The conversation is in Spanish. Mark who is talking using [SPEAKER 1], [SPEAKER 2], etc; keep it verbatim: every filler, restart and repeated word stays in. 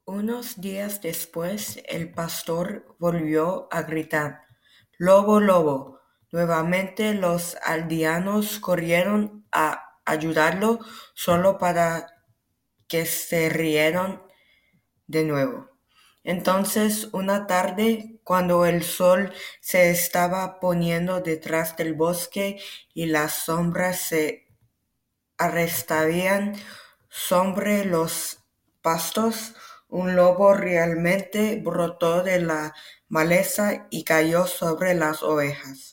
[SPEAKER 1] Unos días después, el pastor volvió a gritar: "Lobo, lobo". Nuevamente los aldeanos corrieron a ayudarlo solo para que se rieran de nuevo. Entonces, una tarde, cuando el sol se estaba poniendo detrás del bosque y las sombras se arrestaban sobre los pastos, un lobo realmente brotó de la maleza y cayó sobre las ovejas.